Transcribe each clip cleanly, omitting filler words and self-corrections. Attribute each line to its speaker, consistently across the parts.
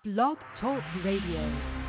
Speaker 1: Blog Talk Radio.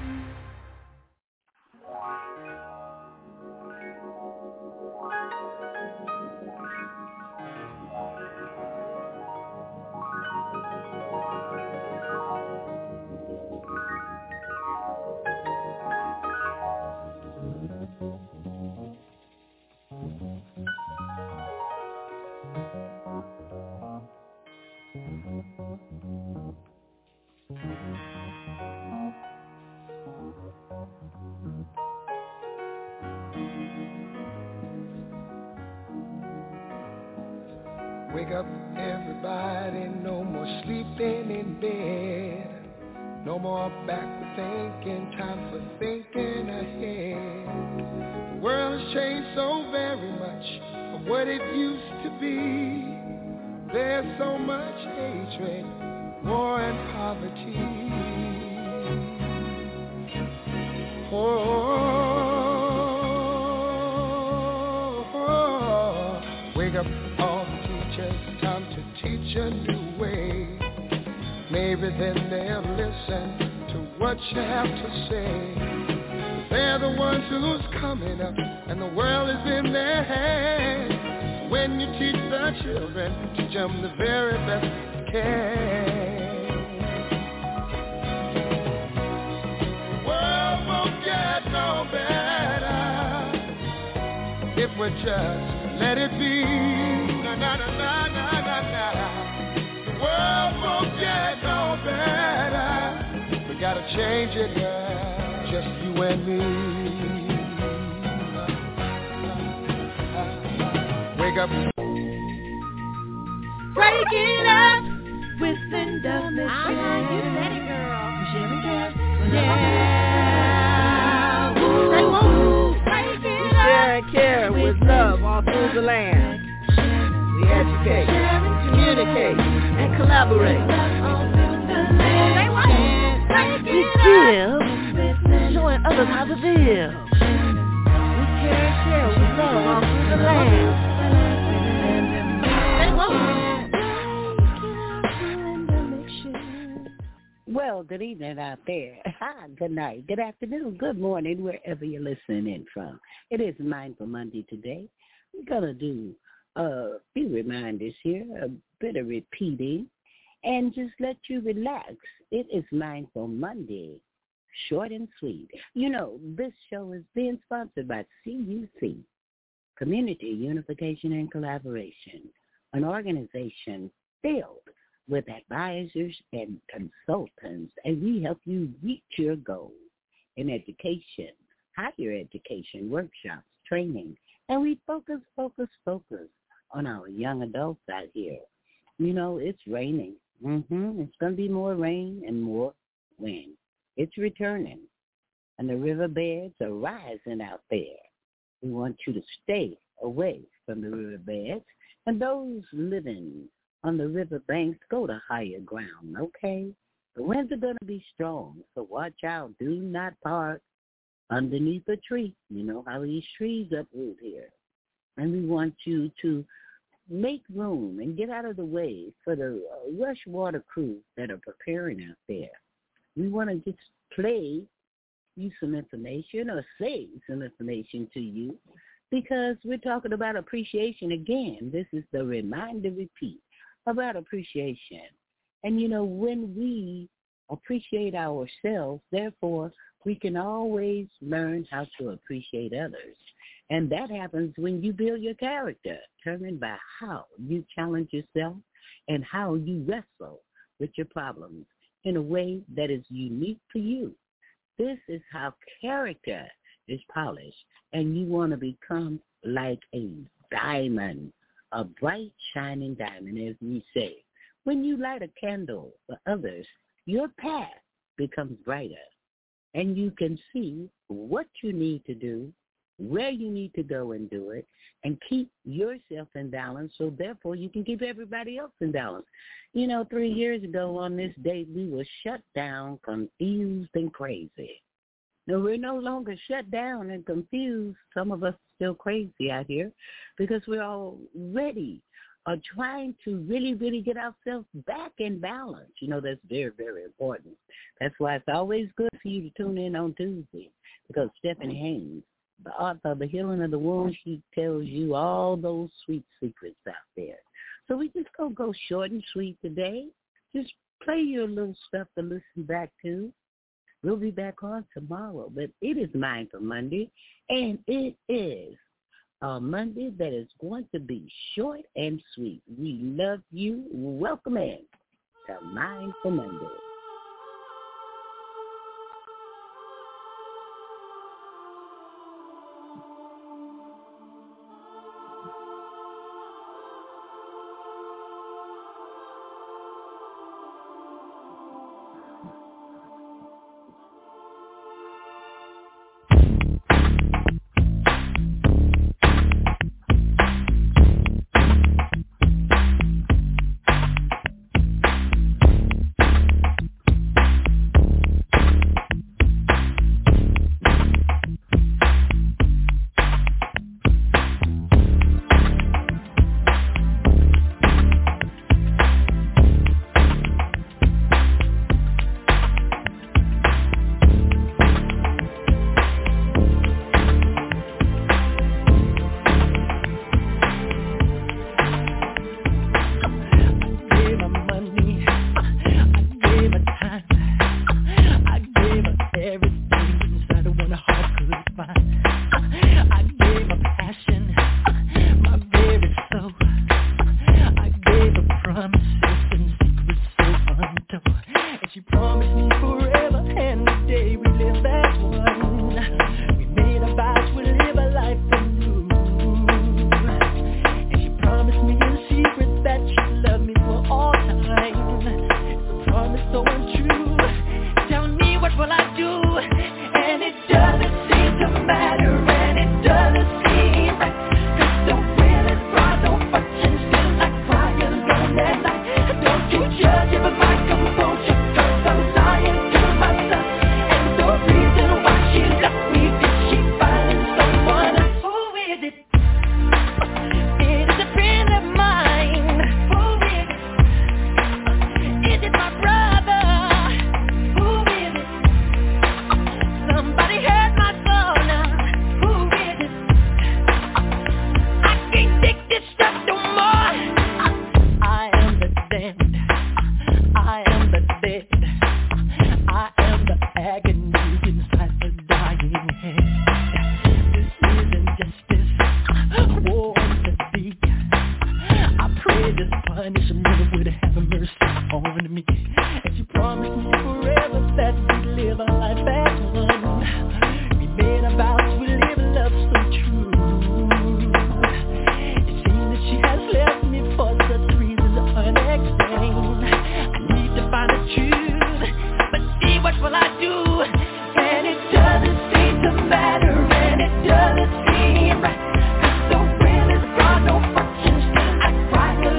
Speaker 2: Wake up, everybody, no more sleeping in bed. No more backward thinking, time for thinking ahead. The world has changed so very much from what it used to be. There's so much hatred, war and poverty. Wake up, all the teachers, time to teach a new way. Maybe then they'll listen to what you have to say. They're the ones who's coming up, and the world is in their hands. When you teach the children, teach them the very best you can. The world won't get no better if we just let it be. Na na na na na na na. The world won't get no better. We gotta change it, yeah, just you and me. Wake up.
Speaker 3: Break it up with Linda Mitchell.
Speaker 1: You said it, girl.
Speaker 3: Yeah. Say woo. Break it up.
Speaker 4: Share and care with love all through the land. We educate, communicate, and collaborate.
Speaker 3: Say what?
Speaker 4: We give, showing others how to live. We care and share with love all through the land.
Speaker 5: Well, good evening out there. Hi, good night, good afternoon, good morning, wherever you're listening in from. It is Mindful Monday today. We're going to do a few reminders here, a bit of repeating, and just let you relax. It is Mindful Monday, short and sweet. You know, this show is being sponsored by CUC, Community Unification and Collaboration, an organization filled with advisors and consultants, and we help you reach your goals in education, higher education, workshops, training, and we focus on our young adults out here. You know, it's raining. It's going to be more rain and more wind. It's returning, and the riverbeds are rising out there. We want you to stay away from the riverbeds, and those living on the riverbanks, go to higher ground, okay? The winds are going to be strong, so watch out. Do not park underneath a tree. You know how these trees uproot here. And we want you to make room and get out of the way for the rush water crews that are preparing out there. We want to just play you some information or say some information to you because we're talking about appreciation again. This is the reminder repeat about appreciation. And, you know, when we appreciate ourselves, therefore, we can always learn how to appreciate others. And that happens when you build your character, determined by how you challenge yourself and how you wrestle with your problems in a way that is unique to you. This is how character is polished, and you want to become like a diamond, a bright, shining diamond, as we say. When you light a candle for others, your path becomes brighter, and you can see what you need to do, where you need to go and do it, and keep yourself in balance, so therefore you can keep everybody else in balance. You know, 3 years ago on this date, we were shut down, confused, and crazy. No, we're no longer shut down and confused. Some of us still crazy out here because we're already trying to really get ourselves back in balance. You know, that's very, very important That's why it's always good for you to tune in on Tuesday, because Stephanie Haynes, the author of The Healing of the Wound, she tells you all those sweet secrets out there. So we just gonna go short and sweet today. Just play your little stuff to listen back to. We'll be back on tomorrow, but it is Mindful Monday, and it is a Monday that is going to be short and sweet. We love you. Welcome in to Mindful Monday.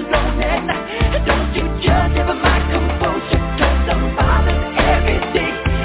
Speaker 3: Judge over my composure, 'cause I'm bothered every day.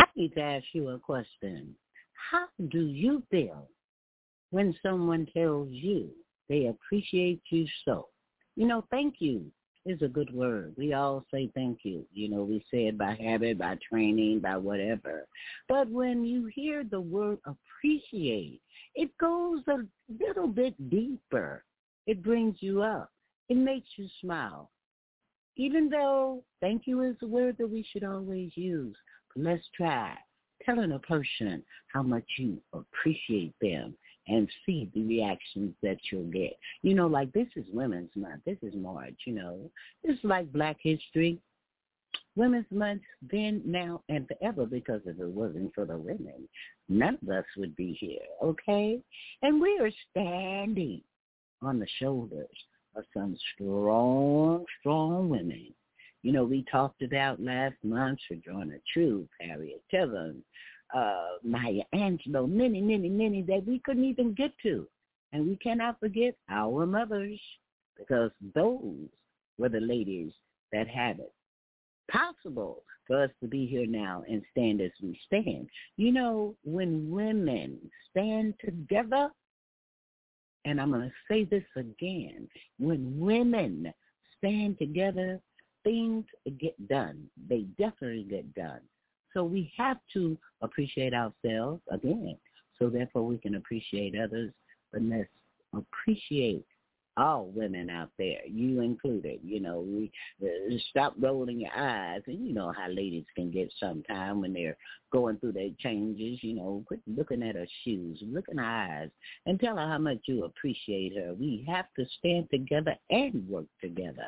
Speaker 5: need to ask you a question. How do you feel when someone tells you they appreciate you so? Thank you is a good word. We all say thank you. We say it by habit, by training, by whatever. But when you hear the word appreciate, it goes a little bit deeper. It brings you up. It makes you smile. Even though thank you is a word that we should always use, but let's try telling a person how much you appreciate them and see the reactions that you'll get. Like this is Women's Month. This is March, It's like Black History. Women's Month then, now, and forever, because if it wasn't for the women, none of us would be here, okay? And we are standing on the shoulders of some strong, strong women. We talked about last month Sojourner Truth, Harriet Tubman, Maya Angelou, many, many, many that we couldn't even get to. And we cannot forget our mothers, because those were the ladies that have it possible for us to be here now and stand as we stand. When women stand together, and I'm going to say this again, when women stand together, things get done. They definitely get done. So we have to appreciate ourselves, again, so therefore we can appreciate others. But let's appreciate all women out there, you included. We stop rolling your eyes. And you know how ladies can get sometime when they're going through their changes. Quit looking at her shoes, look in her eyes, and tell her how much you appreciate her. We have to stand together and work together.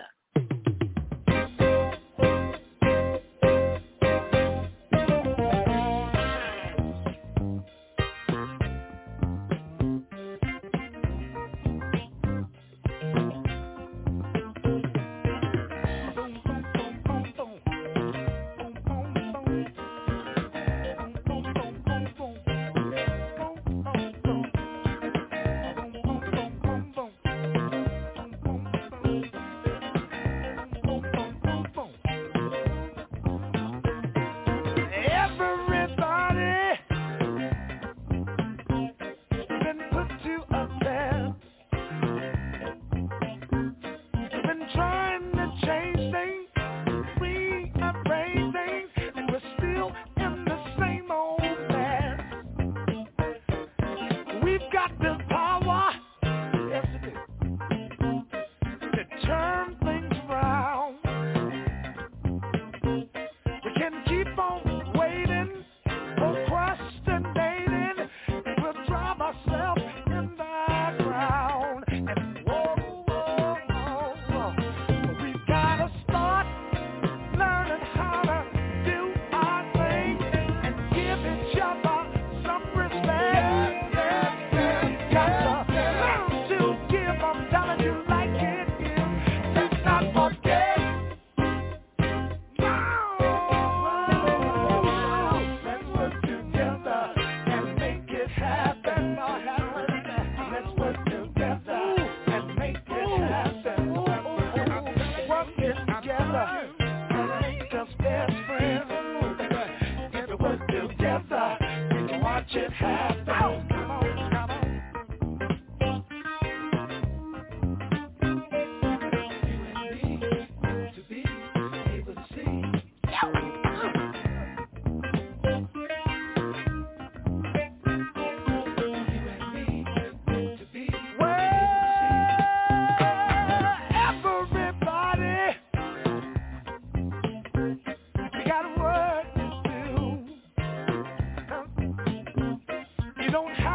Speaker 2: Don't have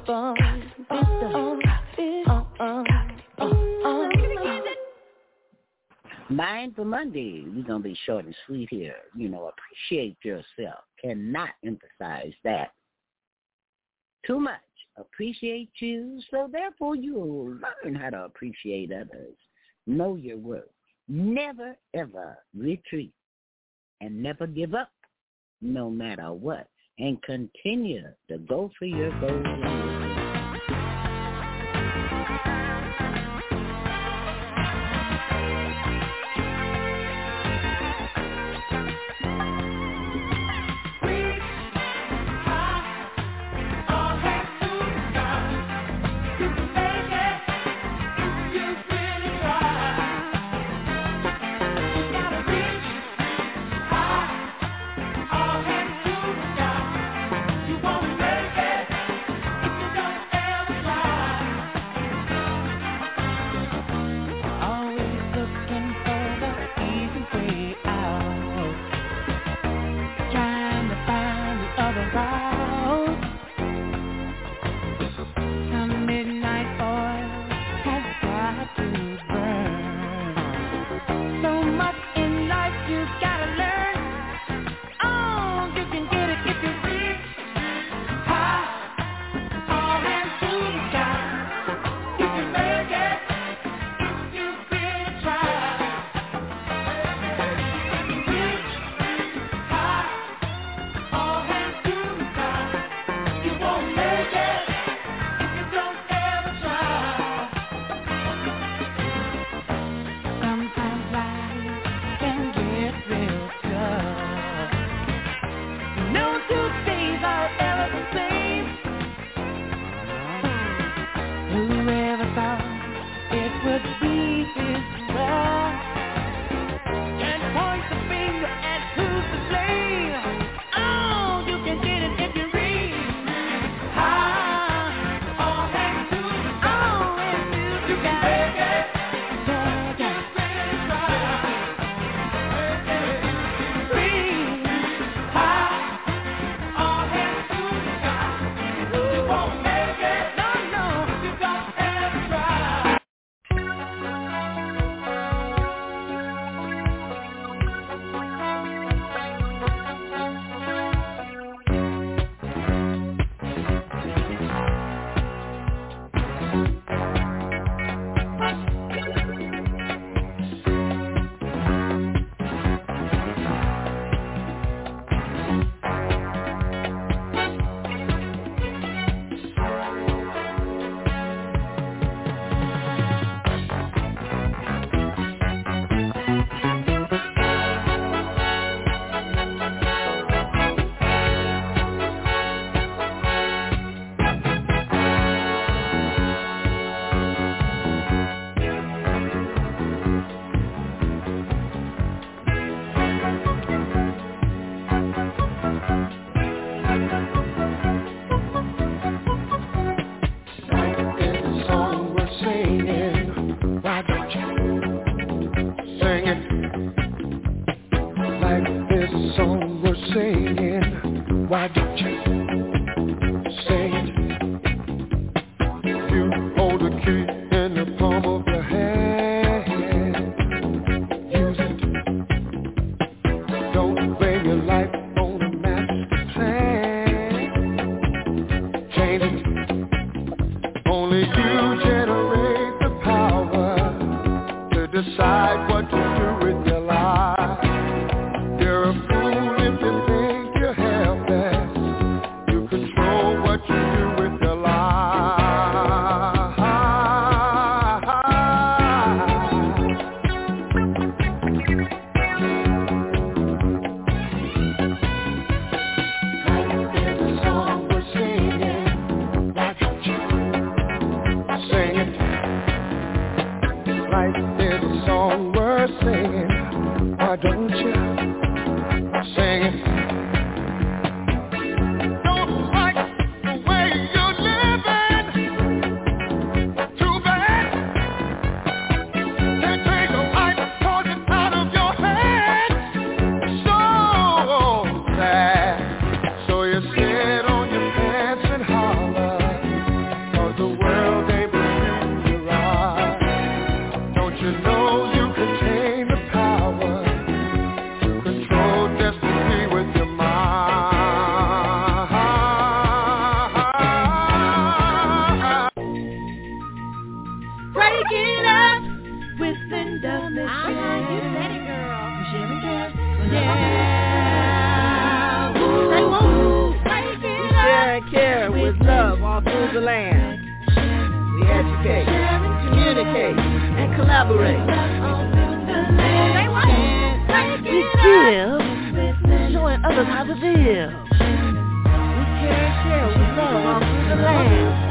Speaker 5: Mindful Monday, we're going to be short and sweet here. You know, appreciate yourself. Cannot emphasize that too much. Appreciate you, so therefore you will learn how to appreciate others. Know your worth. Never, ever retreat. And never give up, no matter what. And continue to go for your goals and your dreams.
Speaker 2: Why don't you sing it? You hold the key in the palm of your hand. Use it. Don't blame your life on a master plan. Change it. Only you generate the power to decide what to do with your life. You're a fool if you think you're helpless
Speaker 4: the land. We educate, communicate, and collaborate. We give, showing others how to live. We care and share with love all through the land.